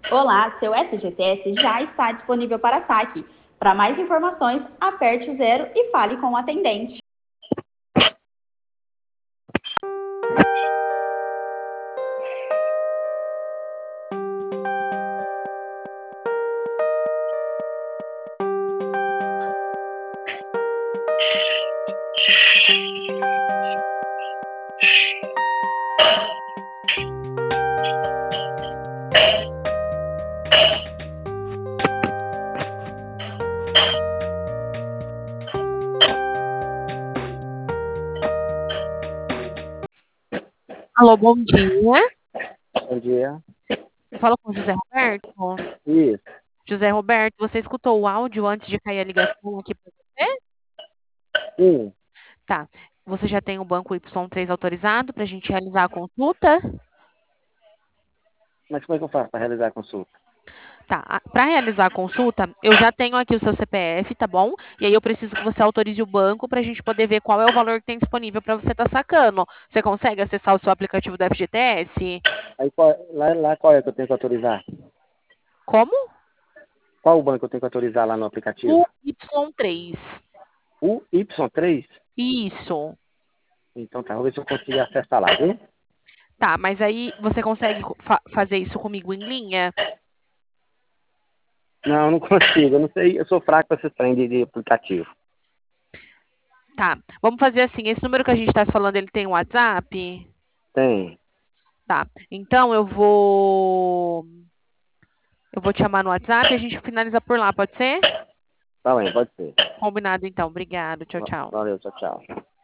Olá, seu FGTS já está disponível para saque. Para mais informações, aperte o 0 e fale com o atendente. Alô, bom dia. Bom dia. Eu falo com o José Roberto. Isso. José Roberto, você escutou o áudio antes de cair a ligação aqui para você? Sim. Tá. Você já tem o banco Y3 autorizado para a gente realizar a consulta? Mas como é que eu faço para realizar a consulta? Tá. Para realizar a consulta, eu já tenho aqui o seu CPF, tá bom? E aí eu preciso que você autorize o banco para a gente poder ver qual é o valor que tem disponível para você estar sacando. Você consegue acessar o seu aplicativo do FGTS? Aí lá qual é que eu tenho que autorizar? Como? Qual o banco eu tenho que autorizar lá no aplicativo? O Y3. O Y3? Isso. Então tá, vamos ver se eu consigo acessar lá, viu? Tá, mas aí você consegue fazer isso comigo em linha? Não, não consigo. Eu não sei, eu sou fraco para esses trem de aplicativo. Tá, vamos fazer assim, esse número que a gente está falando, ele tem WhatsApp? Tem. Tá, então eu vou te chamar no WhatsApp e a gente finaliza por lá, pode ser? Tá bem, pode ser. Combinado então, obrigado, tchau, tchau. Valeu, tchau, tchau.